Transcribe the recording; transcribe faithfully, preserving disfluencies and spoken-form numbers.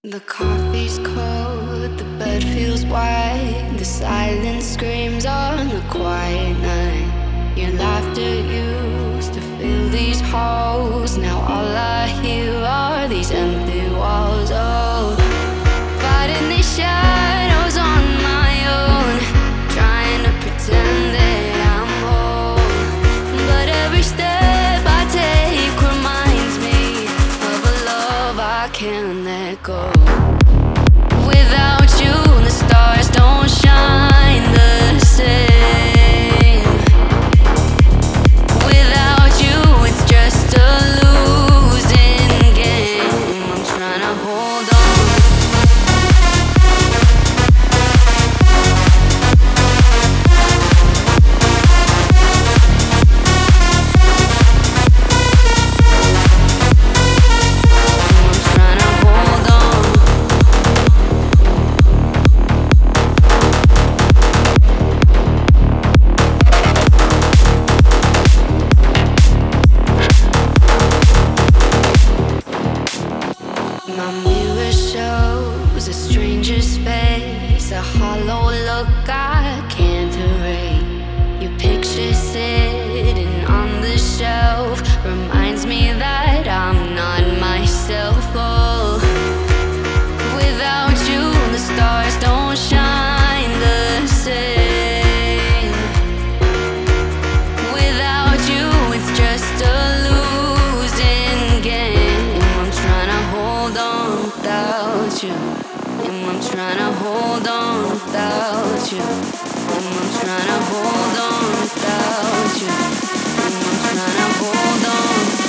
The coffee's cold, the bed feels white, the silence screams on the quiet night. Your laughter used to fill these halls, now all I hear are these empty walls. Oh, fighting these shadows on my own, trying to pretend that I'm whole, but every step I take reminds me of a love I can't let go. Without you, the stars don't shine the same. Without you, it's just a losing game. I'm trying to hold on. I'm trying to hold on. My mirror shows a stranger's face, a hollow look I can't erase. Your picture sitting on the shelf reminds me that I'm not myself. Oh, without you, the stars don't shine the same. Without you, it's just a losing game. I'm trying to hold on without you. And I'm trying to hold on without you. And I'm trying to hold on without you. And I'm trying to hold on.